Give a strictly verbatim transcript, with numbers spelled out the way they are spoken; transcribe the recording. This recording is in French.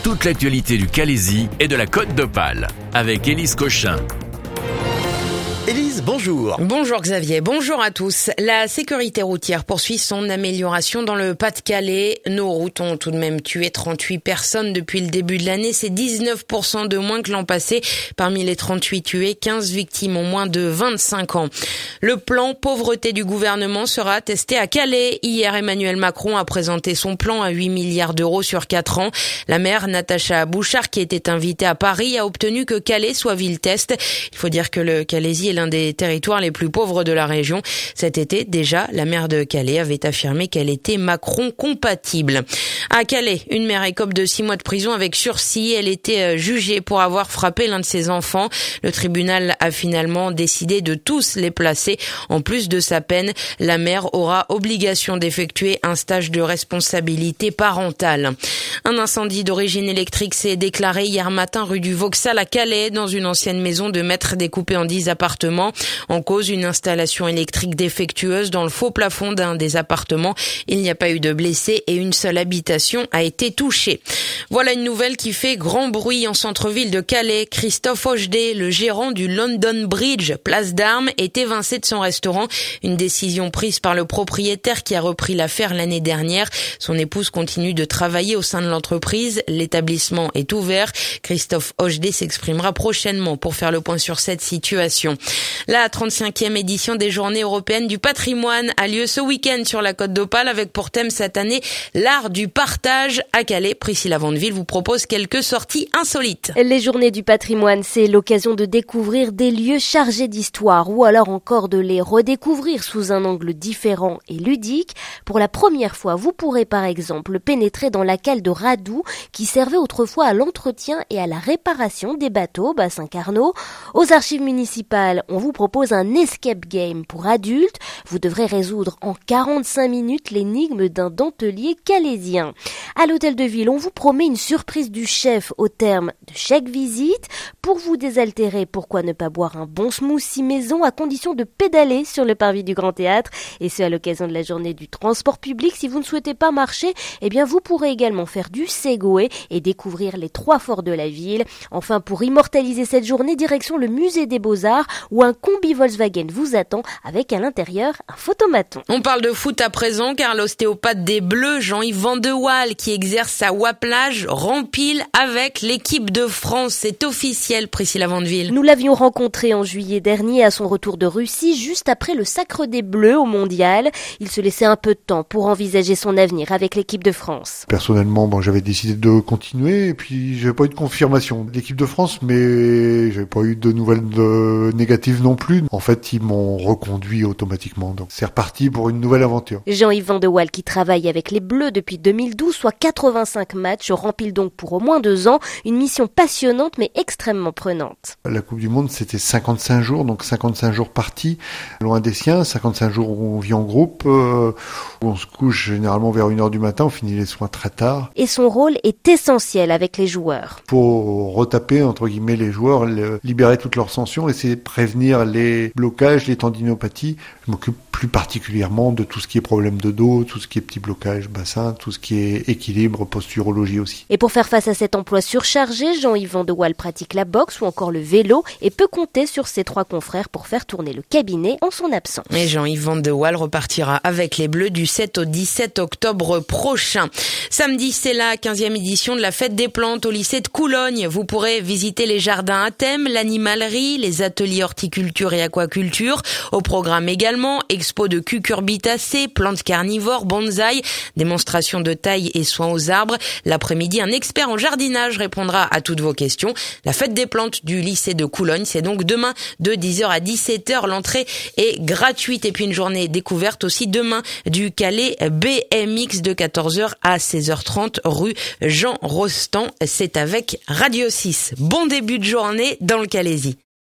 toute l'actualité du Calaisis et de la Côte d'Opale avec Élise Cochin. Élise, bonjour. Bonjour Xavier, bonjour à tous. La sécurité routière poursuit son amélioration dans le Pas-de-Calais. Nos routes ont tout de même tué trente-huit personnes depuis le début de l'année. C'est dix-neuf pour cent de moins que l'an passé. Parmi les trente-huit tués, quinze victimes ont moins de vingt-cinq ans. Le plan pauvreté du gouvernement sera testé à Calais. Hier, Emmanuel Macron a présenté son plan à huit milliards d'euros sur quatre ans. La maire Natacha Bouchard, qui était invitée à Paris, a obtenu que Calais soit ville-test. Il faut dire que le Calaisis est l'un des territoires les plus pauvres de la région. Cet été, déjà, la maire de Calais avait affirmé qu'elle était Macron compatible. À Calais, une mère écope de six mois de prison avec sursis. Elle était jugée pour avoir frappé l'un de ses enfants. Le tribunal a finalement décidé de tous les placer. En plus de sa peine, la mère aura obligation d'effectuer un stage de responsabilité parentale. Un incendie d'origine électrique s'est déclaré hier matin rue du Vauxhall à Calais, dans une ancienne maison de maître découpée en dix appartements. En cause, une installation électrique défectueuse dans le faux plafond d'un des appartements. Il n'y a pas eu de blessés et une seule habitation a été touchée. Voilà une nouvelle qui fait grand bruit en centre-ville de Calais. Christophe Hochdé, le gérant du London Bridge, place d'Armes, est évincé de son restaurant. Une décision prise par le propriétaire qui a repris l'affaire l'année dernière. Son épouse continue de travailler au sein de l'entreprise. L'établissement est ouvert. Christophe Hochdé s'exprimera prochainement pour faire le point sur cette situation. La trente-cinquième édition des Journées européennes du patrimoine a lieu ce week-end sur la Côte d'Opale avec pour thème cette année l'art du partage. À Calais, Priscilla Vandeville vous propose quelques sorties insolites. Les Journées du patrimoine, c'est l'occasion de découvrir des lieux chargés d'histoire ou alors encore de les redécouvrir sous un angle différent et ludique. Pour la première fois, vous pourrez par exemple pénétrer dans la cale de Radou qui servait autrefois à l'entretien et à la réparation des bateaux bassin Carnot. Aux archives municipales, on vous propose un escape game pour adultes. Vous devrez résoudre en quarante-cinq minutes l'énigme d'un dentelier calaisien. À l'hôtel de ville, on vous promet une surprise du chef au terme de chaque visite. Pour vous désaltérer, pourquoi ne pas boire un bon smoothie maison à condition de pédaler sur le parvis du Grand Théâtre, et ce à l'occasion de la journée du transport public. Si vous ne souhaitez pas marcher, eh bien vous pourrez également faire du Segway et découvrir les trois forts de la ville. Enfin, pour immortaliser cette journée, direction le musée des Beaux-Arts où un combi Volkswagen vous attend avec à l'intérieur un photomaton. On parle de foot à présent car l'ostéopathe des Bleus, Jean-Yves Van de Waal, qui exerce à Waplage, rempile avec l'équipe de France. C'est officiel, Priscilla Vandeville. Nous l'avions rencontré en juillet dernier à son retour de Russie, juste après le sacre des Bleus au Mondial. Il se laissait un peu de temps pour envisager son avenir avec l'équipe de France. Personnellement, bon, j'avais décidé de continuer et puis j'avais pas eu de confirmation de l'équipe de France, mais j'avais pas eu de nouvelles de... négatives non plus. En fait, ils m'ont reconduit automatiquement. Donc, c'est reparti pour une nouvelle aventure. Jean-Yves Van de Waal, qui travaille avec les Bleus depuis deux mille douze, soit quatre-vingt-cinq matchs, rempile donc pour au moins deux ans. Une mission passionnante mais extrêmement prenante. La Coupe du Monde, c'était cinquante-cinq jours, donc cinquante-cinq jours partis, loin des siens, cinquante-cinq jours où on vit en groupe, euh, où on se couche généralement vers une heure du matin, on finit les soins très tard. Et son rôle est essentiel avec les joueurs. Pour retaper, entre guillemets, les joueurs, le, libérer toutes leurs tensions, essayer de prévenir les blocages, les tendinopathies. Je m'occupe plus particulièrement de tout ce qui est problème de dos, tout ce qui est petit blocage, bassin, tout ce qui est équilibre, posturologie aussi. Et pour faire face à cet emploi surchargé, Jean-Yves Van de Waal pratique la boxe ou encore le vélo et peut compter sur ses trois confrères pour faire tourner le cabinet en son absence. Et Jean-Yves Van de Waal repartira avec les Bleus du sept au dix-sept octobre prochain. Samedi, c'est la quinzième édition de la Fête des Plantes au lycée de Coulogne. Vous pourrez visiter les jardins à thème, l'animalerie, les ateliers horticulture et aquaculture. Au programme également, expo de cucurbitacées, plantes carnivores, bonsaï, démonstration de taille et soins aux arbres. L'après-midi, un expert en jardinage répondra à toutes vos questions. La Fête des Plantes du lycée de Coulogne, c'est donc demain de dix heures à dix-sept heures. L'entrée est gratuite. Et puis une journée découverte aussi demain du Calais B M X de quatorze heures à seize heures trente rue Jean Rostand. C'est avec Radio six. Bon début de journée dans le Calaisis.